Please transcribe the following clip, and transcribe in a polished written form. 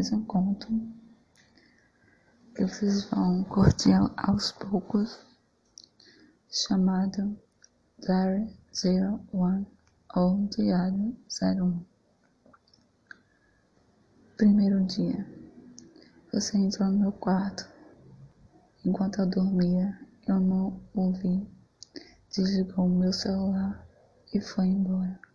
mais um conto que vocês vão curtir aos poucos, chamado Diary 01 ou Diário 01. Primeiro dia. Você entrou no meu quarto. Enquanto eu dormia, eu não o vi. Desligou o meu celular e foi embora.